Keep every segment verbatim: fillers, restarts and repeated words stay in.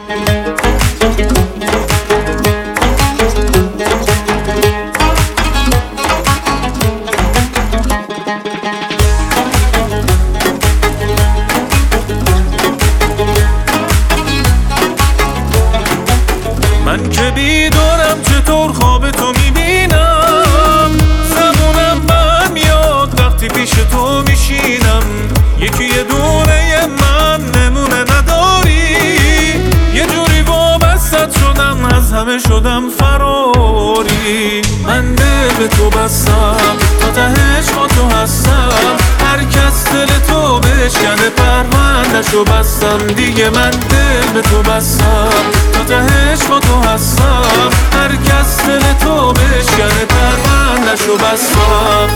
من که بیدارم چطور خواب تو میبینم، زبونم من میاد وقتی پیش تو میشینم. یکی یه دونه من نمونه نداری، یه جوری وابستت شدم از همه شدم فراری. من دل به تو بستم تا تهش با تو هستم، هر کس دل تو بشکنه پروندشو بستم دیگه. من دل به تو بستم تا تهش با تو هستم، هر کس دل تو بشکنه پروندشو بستم.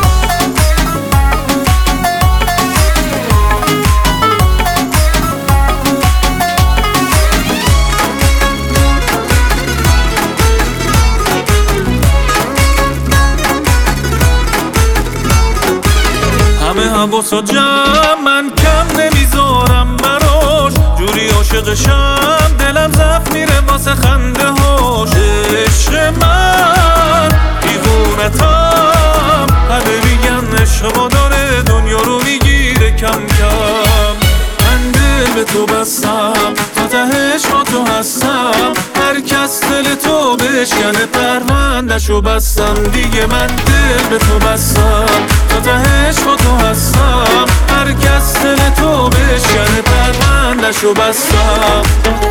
همه حواسا جمع من کم نمیذارم براش، جوری عاشقشم دلم ضعف میره واسه خنده هاش. عشق من دیوونتم، همه میگن عشق داره دنیا رو میگیره کم کم. من دل به تو بستم تا تهش با تو هستم، هر کس دل تو بشکنه پروندشو بستم دیگه. من دل به تو بستم تا تهش با تو هستم، هر کس دل تو بشکنه پروندشو بستم.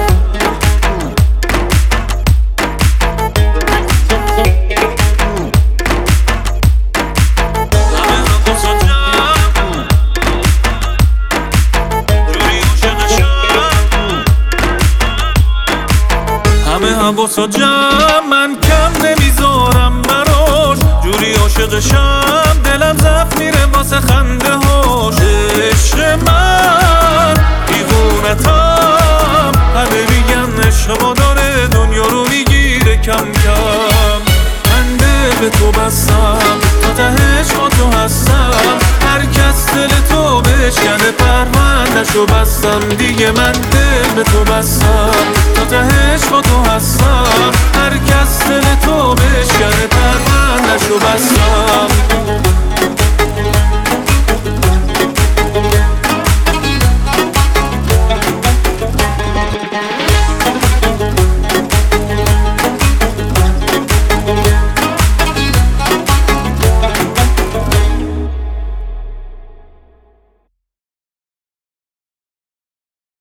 همه حواسا جمع من کم نمیذارم براش، جوری عاشقشم دلم ضعف میره واسه خنده هاش. عشق من دیوونتم، همه میگن عشق داره دنیا رو میگیره کم کم. من دل به تو بستم تا تهش با تو هستم، هر کس دل تو بشکنه پروندشو بستم دیگه. من دل به تو بستم تا تهش با تو هستم، هر کس دل تو بشکنه پروندشو بستم.